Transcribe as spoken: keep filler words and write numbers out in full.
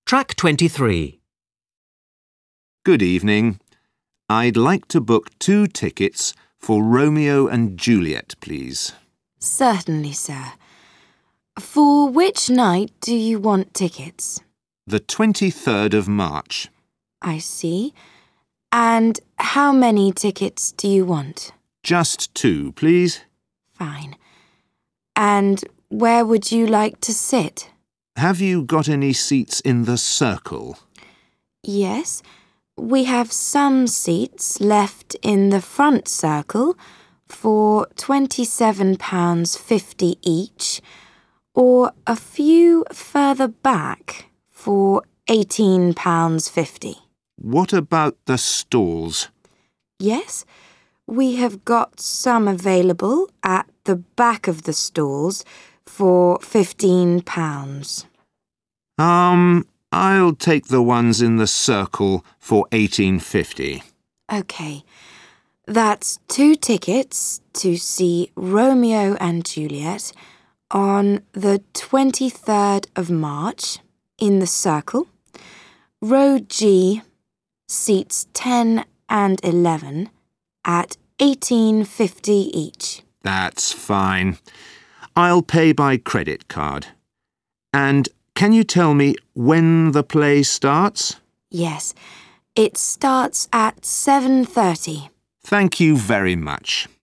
Track twenty-three. Good evening. I'd like to book two tickets for Romeo and Juliet, please. Certainly, sir. For which night do you want tickets? The twenty-third of March. I see. And how many tickets do you want? Just two, please. Fine. And where would you like to sit? Have you got any seats in the circle? Yes, we have some seats left in the front circle for twenty-seven pounds fifty each, or a few further back for eighteen pounds fifty. What about the stalls? Yes, we have got some available at the back of the stalls for fifteen pounds. Um, I'll take the ones in the circle for eighteen fifty. OK, that's two tickets to see Romeo and Juliet on the twenty-third of March in the circle, row G, seats ten and eleven at eighteen fifty each. That's fine. I'll pay by credit card. And can you tell me when the play starts? Yes, it starts at seven thirty. Thank you very much.